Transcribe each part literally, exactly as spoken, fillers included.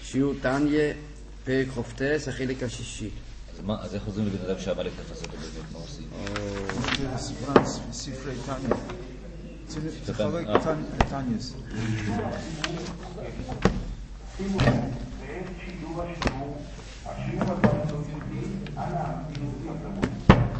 שיעור תניה, פרק חופטס, החלק השישי. אז איך חוזרים לבן אדם שהמלך תפס אותו באמת, מה עושים? ספרי תניה. זה חלק תניאס. שימו לב, בעת שידור השיעור, השיעור הבא על הפעילותי הקרוב.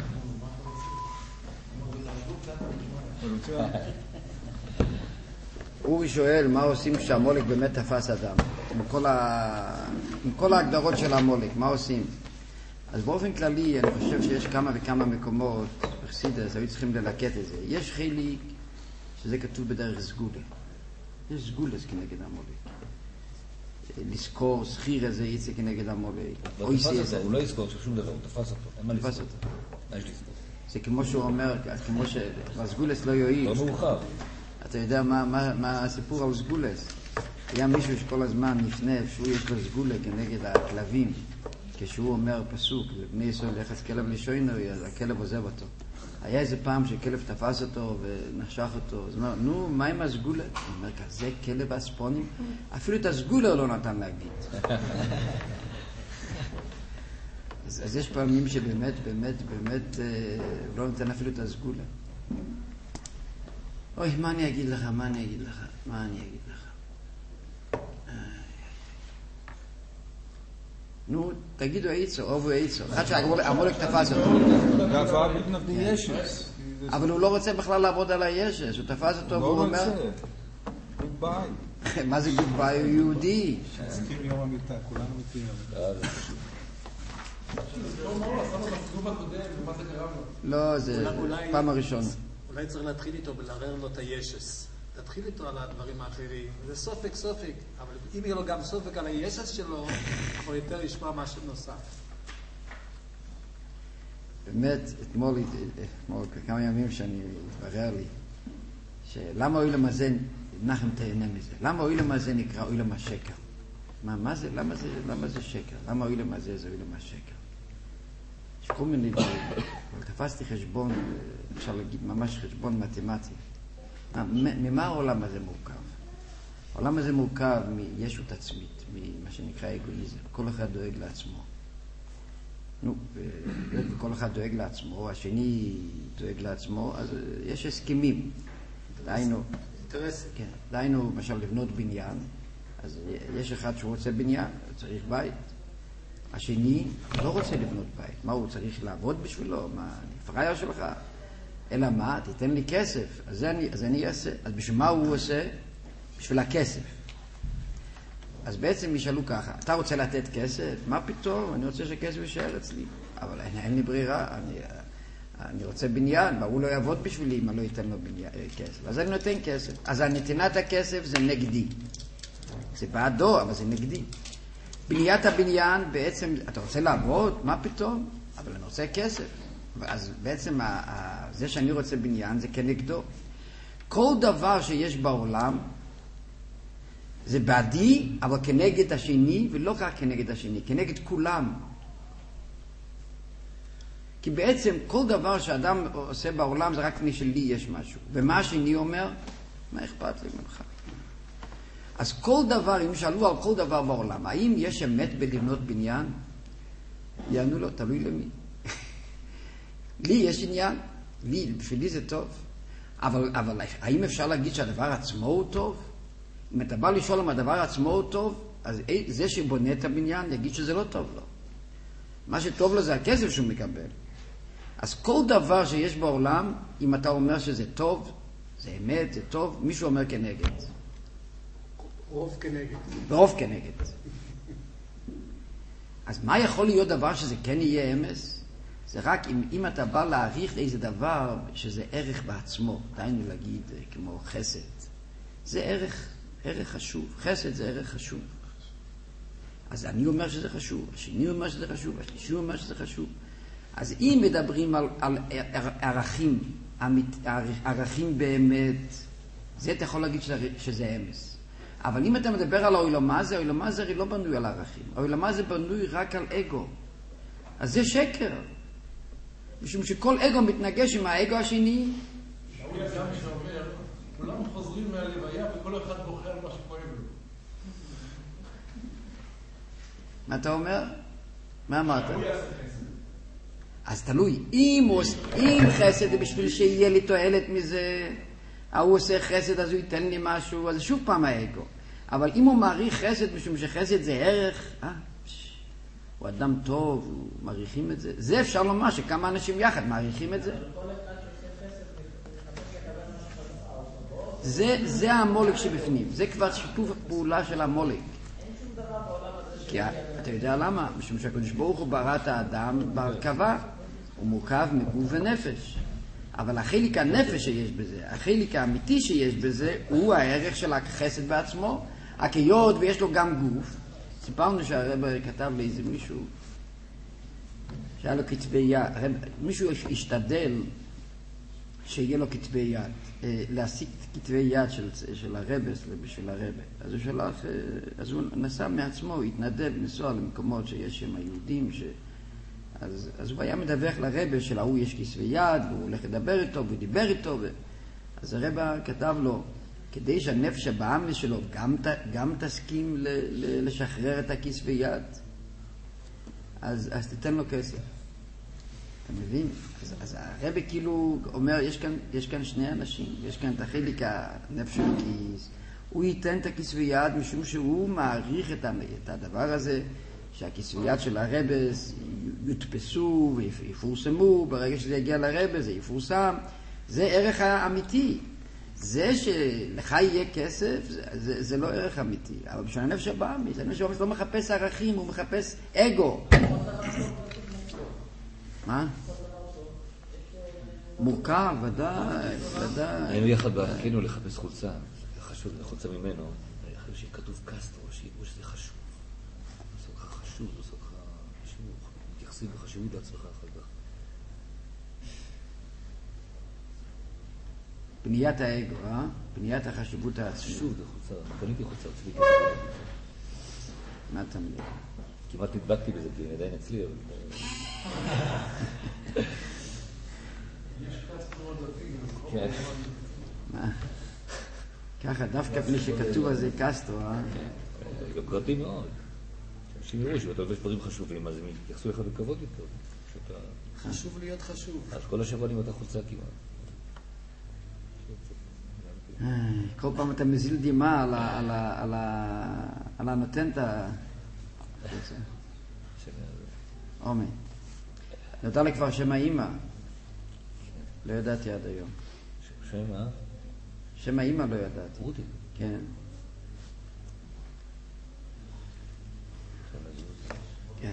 אורי שואל מה עושים כשהמולק באמת תפס אדם, עם כל, ה... עם כל ההגדרות של המולק, מה עושים? אז באופן כללי אני חושב שיש כמה וכמה מקומות בחסידות, היו צריכים ללקט את זה. יש חלק שזה כתוב בדרך סגולה, יש סגולס כנגד המולק, לזכור שכיר איזה יצא כנגד המולק. הוא לא יזכור שום דבר, הוא תפס אותו, אין מה לזכור. מה יש לזכור? זה כמו שהוא אומר, כמו שהסגולס לא יועיל. לא מאוחר. אתה יודע מה, מה, מה הסיפור על סגולס? היה מישהו שכל הזמן נפנף שהוא יש לו סגולה כנגד הכלבים, כשהוא אומר פסוק, בני ישראל יחס כלב לשוינרי, אז הכלב עוזב אותו. היה איזה פעם שכלב תפס אותו ונחשך אותו, אז אומר, נו, מה עם הסגולה? הוא אומר, כזה כלב הספונים? אפילו את הסגולה לא נתן להגיד. אז, אז יש פעמים שבאמת, באמת, באמת לא נותן אפילו את הסגולה. אוי, מה אני אגיד לך, מה אני אגיד לך, מה אני אגיד לך? נו, תגידו איצו, אובו איצו. אחד שהמולק תפס אותו. אבל הוא לא רוצה בכלל לעבוד על הישס, הוא תפס אותו והוא אומר... גודביי. מה זה גודביי? הוא יהודי. נזכיר יום המיטה, כולנו מתאים. לא, זה פעם הראשונה. אולי צריך להתחיל איתו ולערער לו את הישס. תתחיל איתו על הדברים האחרים. זה סופק סופק, אבל אם יהיה לו גם סופק על הישס שלו, הוא יותר ישמע משהו נוסף. באמת, אתמול, אתמול כמה ימים שאני התברר לי, שלמה אוילם הזה, נחם תהנה מזה, למה אוילם הזה נקרא אוילם השקר? מה, מה זה, למה זה, למה זה שקר? למה אוילם הזה זה אוילם השקר? יש כל מיני דברים, אבל תפסתי חשבון, אפשר להגיד ממש חשבון מתמטי. ממה העולם הזה מורכב? העולם הזה מורכב מישות עצמית, ממה שנקרא אגואיזם. כל אחד דואג לעצמו. נו, וכל אחד דואג לעצמו, השני דואג לעצמו, אז יש הסכמים. דהיינו, כן, דהיינו, למשל לבנות בניין, אז יש אחד שהוא רוצה בניין, הוא צריך בית. השני לא רוצה לבנות בית. מה, הוא צריך לעבוד בשבילו? מה, אני פרייר שלך? אלא מה? תיתן לי כסף. אז אני, אז אני אעשה. אז בשביל מה הוא עושה? בשביל הכסף. אז בעצם ישאלו ככה, אתה רוצה לתת כסף? מה פתאום? אני רוצה שכסף יישאר אצלי. אבל אין, אין לי ברירה. אני, אני רוצה בניין, והוא לא יעבוד בשבילי אם אני לא ייתן לו בניין, כסף. אז אני נותן כסף. אז הנתינת הכסף זה נגדי. זה בעדו, אבל זה נגדי. בניית הבניין בעצם, אתה רוצה לעבוד? מה פתאום? אבל אני רוצה כסף. אז בעצם זה שאני רוצה בניין זה כנגדו. כל דבר שיש בעולם זה בעדי, אבל כנגד השני, ולא רק כנגד השני, כנגד כולם. כי בעצם כל דבר שאדם עושה בעולם זה רק מי שלי יש משהו. ומה השני אומר? מה אכפת לי ממך? אז כל דבר, אם שאלו על כל דבר בעולם, האם יש אמת בלבנות בניין? יענו לו, תלוי למי. לי יש עניין, לי, בשבילי זה טוב. אבל, אבל האם אפשר להגיד שהדבר עצמו הוא טוב? אם אתה בא לשאול אם הדבר עצמו הוא טוב, אז זה שבונה את הבניין יגיד שזה לא טוב לו. מה שטוב לו זה הכסף שהוא מקבל. אז כל דבר שיש בעולם, אם אתה אומר שזה טוב, זה אמת, זה טוב, מישהו אומר כנגד. רוב כנגד. רוב כנגד. אז מה יכול להיות דבר שזה כן יהיה אמס? זה רק אם, אם אתה בא להעריך איזה דבר שזה ערך בעצמו, דיינו להגיד כמו חסד. זה ערך, ערך חשוב. חסד זה ערך חשוב. אז אני אומר שזה חשוב, השני אומר שזה חשוב, השלישי אומר שזה חשוב. אז אם מדברים על, על ערכים, ערכים באמת, זה אתה יכול להגיד שזה, שזה אמס. אבל אם אתה מדבר על העולם הזה, העולם הזה הרי לא בנוי על ערכים. העולם הזה בנוי רק על אגו. אז זה שקר. משום שכל אגו מתנגש עם האגו השני. שאול אדם שאומר, כולם חוזרים מהלוויה וכל אחד בוחר מה שכואב לו. מה אתה אומר? מה אמרת? אז תלוי, אם, הוא, אם חסד זה בשביל שיהיה לי תועלת מזה, הוא עושה חסד אז הוא ייתן לי משהו, אז שוב פעם האגו. אבל אם הוא מעריך חסד משום שחסד זה ערך, אה, פש, הוא אדם טוב, הוא מעריכים את זה, זה אפשר לומר שכמה אנשים יחד מעריכים את זה. זה, זה המולק שבפנים, זה כבר שיתוף פעולה של המולק. כי אתה יודע למה? משום שהקדוש ברוך הוא ברא את האדם בהרכבה, הוא מורכב מגוף ונפש. אבל החלק הנפש שיש בזה, החלק האמיתי שיש בזה, הוא הערך של החסד בעצמו. הכיות ויש לו גם גוף. סיפרנו שהרב כתב לאיזה מישהו שהיה לו כתבי יד, מישהו השתדל שיהיה לו כתבי יד, להשיג כתבי יד של, של הרבס בשביל הרבא. אז הוא שלח, אז הוא נסע מעצמו, הוא התנדב לנסוע למקומות שיש שם היהודים, ש... אז, אז הוא היה מדווח לרבא שלהוא יש כתבי יד, והוא הולך לדבר איתו, והוא דיבר איתו, ו... אז הרבא כתב לו, כדי שהנפש הבאמס שלו גם, גם תסכים ל, ל, לשחרר את הכתבי יד, אז, אז תיתן לו כסף. אתה מבין? אז, אז הרבא כאילו אומר, יש כאן, יש כאן שני אנשים, יש כאן את החלק הנפש של הכיס, הוא ייתן את הכתבי יד משום שהוא מעריך את, את הדבר הזה, שהכתבי יד של הרבס יותפסו ויפורסמו, ברגע שזה יגיע לרבס זה יפורסם, זה ערך האמיתי. זה שלך יהיה כסף, זה, זה, זה לא ערך אמיתי. אבל בשביל הנפש הבאמית, הנפש הבאמית לא מחפש ערכים, הוא מחפש אגו. מה? מורכב, ודאי, ודאי. היינו יחד בהכינו לחפש חולצה, חשוב, חולצה ממנו, שכתוב קסטרו, שיראו שזה חשוב. עושה לך חשוב, עושה לך חשוב, מתייחסים בחשיבות לעצמך אחר כך. בניית האגו, אה? בניית החשיבות העצמית. חשוב, זה חולצה, קניתי חולצה אצלי. מה אתה מבין? כמעט נדבקתי בזה, כי עדיין אצלי, אבל... יש קסטרו דתי, כן. מה? ככה, דווקא בלי שכתוב על זה קסטרו, אה? גם קראתי מאוד. אנשים יראו שאתה לובש דברים חשובים, אז הם יתייחסו לך בכבוד יותר. חשוב להיות חשוב. אז כל השבוע אני מאותה חולצה כמעט. כל פעם אתה מזיל דימה על ה... על ה... על ה... על הנותן את ה... עומד. נותר לי כבר שם האמא. לא ידעתי עד היום. שם מה? שם האמא לא ידעתי. רותי. כן. כן.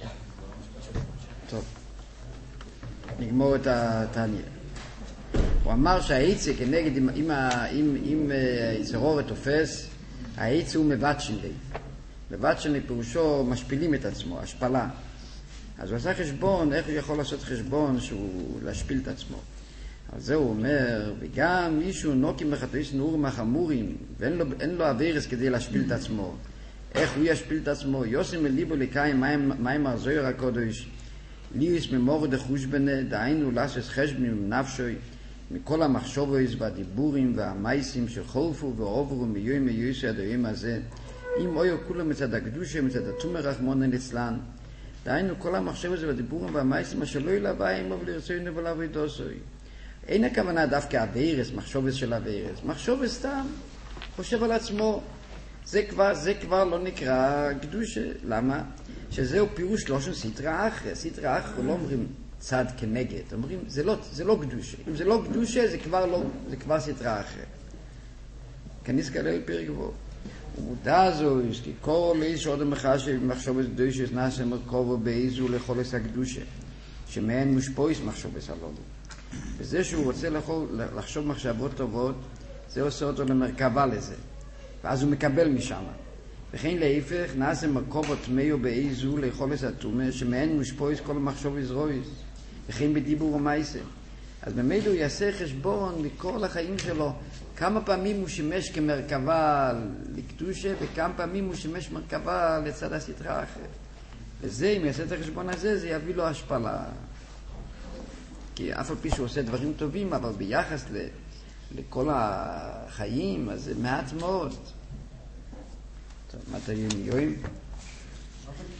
טוב. נגמור את התניא. הוא אמר שהעיצה כנגד, אם, אם, אם, אם צרורת תופס, העיצה הוא מבטשן לי. מבטשן לי פירושו משפילים את עצמו, השפלה. אז הוא עשה חשבון, איך הוא יכול לעשות חשבון שהוא להשפיל את עצמו. אז זה הוא אומר, וגם מישהו נוקים בחטאיס נור מהחמורים, ואין לו, אין לו אבירס כדי להשפיל את עצמו. איך הוא ישפיל את עצמו? יוסי מליבו לקיים מים הרזויר הקודש, ליוס ממורד החושבנה, דהיינו לעשות חשבון עם נפשוי, מכל המחשבויס והדיבורים והמייסים שחולפו ועוברו מיום מיוסי עד היום הזה, אם אויו כולם מצד הקדושה, מצד התומר רחמונן אצלן, דהיינו כל המחשבויס והדיבורים והמייסים אשר לא ילבאים אבל לרצוינו ולעבודוסוי. אין הכוונה דווקא אבירס, מחשבויס של אבירס, מחשבויס סתם, חושב על עצמו, זה כבר, זה כבר לא נקרא קדושה. למה? שזהו פירוש לא של סטרא אחרא. סטרא אחרא לא אומרים צד כנגד, אומרים זה לא, זה לא קדושה. אם זה לא קדושה זה כבר לא, זה כבר סטרא אחרא. כניס כלל פרק בו. ומודע זו, יש כי כל איז שעוד המחשב מחשבת קדושה נעשה מרכובו באיזו לחולס הקדושה, שמהן מושפויס מחשבת הללו. וזה שהוא רוצה לחשוב מחשבות טובות, זה עושה אותו למרכבה לזה. ואז הוא מקבל משם. וכן להיפך, נעשה מרכובו תמיו באיזו לחולס התומה, שמהן מושפויס כל מחשוב יזרויס. וכן בדיבור ומייסה. אז במילא הוא יעשה חשבון לכל החיים שלו, כמה פעמים הוא שימש כמרכבה לקדושה, וכמה פעמים הוא שימש מרכבה לצד הסטרא אחר. וזה, אם יעשה את החשבון הזה, זה יביא לו השפלה. כי אף על פי שהוא עושה דברים טובים, אבל ביחס ל, לכל החיים, אז זה מעט מאוד. טוב, מה תהיה מיום?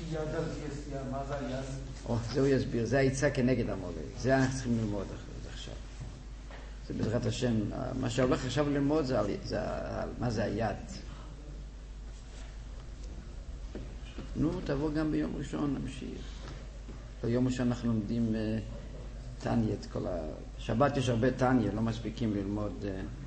יד על יסיה, מה זה היד? או, זה הוא יסביר, זה העיצה כנגד המולד. זה אנחנו צריכים ללמוד עכשיו. זה בעזרת השם, מה שהולך עכשיו ללמוד זה, זה מה זה היד. נו, תבוא גם ביום ראשון, נמשיך. ביום ראשון אנחנו לומדים תניה את כל ה... שבת יש הרבה תניה, לא מספיקים ללמוד...